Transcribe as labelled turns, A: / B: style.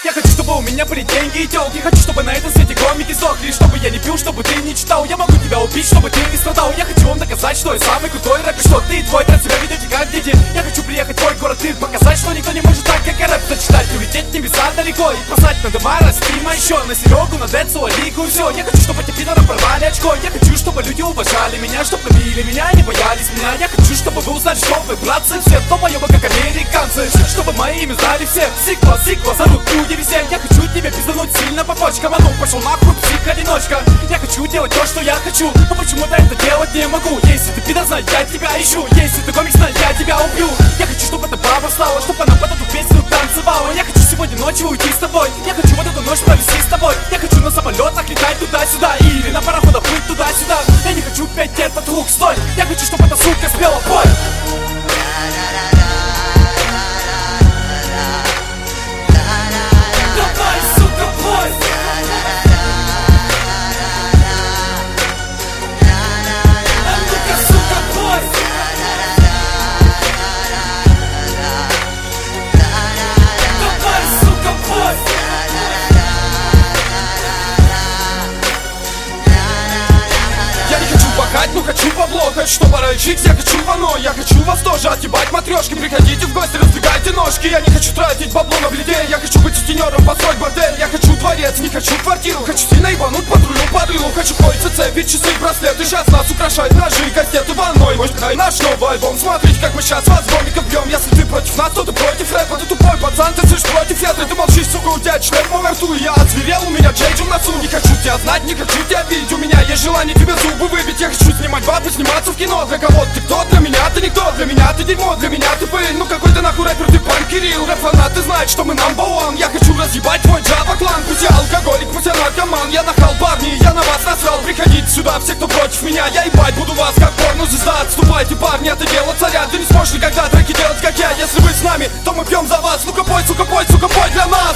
A: Я хочу, чтобы у меня были деньги и тёлки. Хочу, чтобы на этом свете комики сдохли. Чтобы я не пил, чтобы ты не читал. Я могу тебя убить, чтобы ты не страдал. Я хочу вам доказать, что я самый крутой рэпер, что ты и твой трек себя ведете как дети. Я хочу приехать в твой город и показать, что никто не может так, как я рэп зачитать. Улететь в небеса далеко и послать на дома Растима еще, на Серегу, на Децу, Алику и все. Я хочу, чтобы эти пидоры порвали очко. Я хочу, чтобы люди уважали меня, чтобы любили меня и не боялись меня. Я хочу, чтобы вы узнали, что вы, братцы, все долбоёбы, как американцы. Чтобы мои имя знали все. Сиква, зовут люди все. Я хочу тебе пиздануть сильно по почкам. А ну, пошел нахуй, псих-одиночка. Я хочу делать то, что я хочу, но почему-то это делать не могу. Если ты пидор, знай, я тебя ищу. Если ты комик, знай, я тебя убью. Я хочу, чтобы это баба стала, чтобы она под эту песню танцевала. Я хочу сегодня ночью уйти с тобой. Я хочу вот эту ночь провести с тобой. Я хочу на самолетах летать туда-сюда или на пароходах плыть туда-сюда. Я не хочу петь этот лук, стой. Я хочу, чтобы эта сука спела, пой. Давай, сука, пой. А ну-ка, сука, пой. Давай, сука, пой. Я не хочу богать, но хочу бабло. Хочу, чтобы рычить, я хочу вано. Я хочу вас тоже отъебать матрешки. Приходите в гости, раздвигайте ножки. Я не хочу тратить бабло на бледей. Я хочу быть сутенером, построить бордель. Я хочу дворец, не хочу квартиру. Хочу сильно ебануть патрулю под рылу. Хочу кольца, цепи, часы, браслеты. Сейчас нас украшают ножи, кастеты ванной. Может, наш новый альбом. Смотрите, как мы сейчас вас гомиков бьем. Если ты против нас, то ты против рэпа. Ты тупой пацан, ты слышишь против ветра. Ты молчишь, сука, у тебя член во рту. Я озверел, у меня джейджи в носу. Не хочу тебя знать, не хочу тебя видеть. У меня есть желание тебе зубы выбить. Я хочу снимать бабы, сниматься в кино. Для кого ты кто? Для меня ты никто. Для меня ты дерьмо, для меня ты пыль. Ну какой ты нахуй рэпер, ты пан Кирилл. Рэп-фанаты знают, что мы number one. Я хочу разъебать твой Джава-клан. Пусть я алкоголик, пусть я наркоман. Я нахал, парни, я на вас насрал. Приходите сюда, все, кто против меня. Я ебать буду вас, как порно-звезда. Отступайте, парни, это дело царя. Ты не сможешь никогда треки делать, как я. Если вы с нами, то мы пьем за вас. Ну-ка пой, сука, пой, сука, пой для нас.